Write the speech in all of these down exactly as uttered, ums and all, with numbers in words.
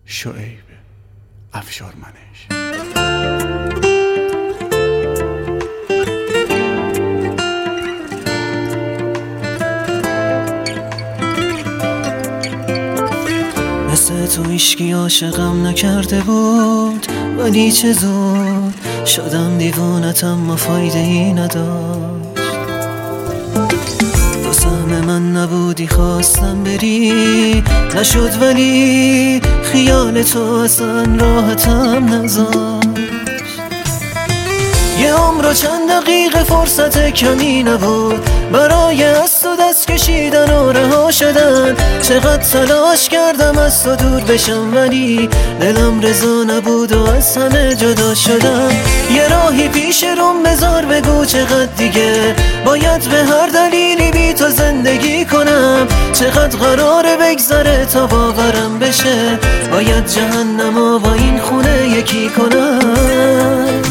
شعیب افشارمنش. مثل تو هیچکی عاشقم نکرده بود، ولی چه زود شدم دیوونت اما فایده ای نداشت. تو سهم من نبودی خواستم بری، نشد ولی خیال تو اصلا راحتم نذاشت. یه عمر و چند دقیقه فرصت کمی نبود برای از تو دست کشیدن و رها شدن. چقدر تلاش کردم از تو دور بشم ولی دلم رضا نبود و از همه جدا شدم. یه راهی پیش روم بذار بگو چقدر دیگه باید به هر دلیلی بی تو زندگی کنم. چقدر قراره بگذره تا باورم بشه باید جهنمو با این خونه یکی کنم.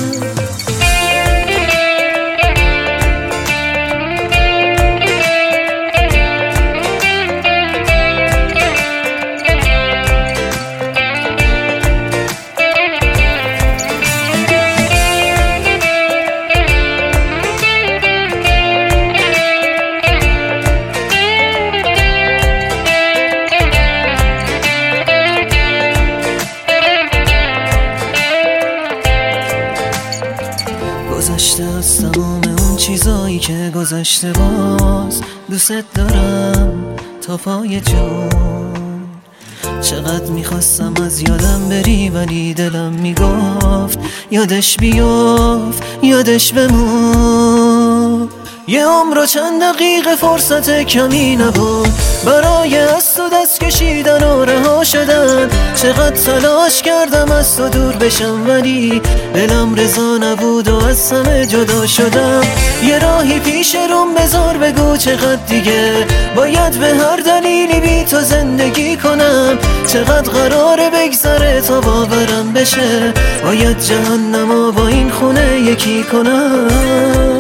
گذشته از تمام اون چیزایی که گذشته باز دوست دارم تا پای جون. چقدر میخواستم از یادم بری ولی دلم میگفت یادش بیفت یادش بمون. یه عمر و چند دقیقه فرصت کمی نبود برای از تو دست کشیدن و رها شدن. چقدر تلاش کردم از تو دور بشم ولی دلم رضا نبود و از همه جدا شدم. یه راهی پیش روم بذار بگو چقدر دیگه باید به هر دلیلی بی تو زندگی کنم. چقدر قراره بگذره تا باورم بشه باید جهنمو با این خونه یکی کنم.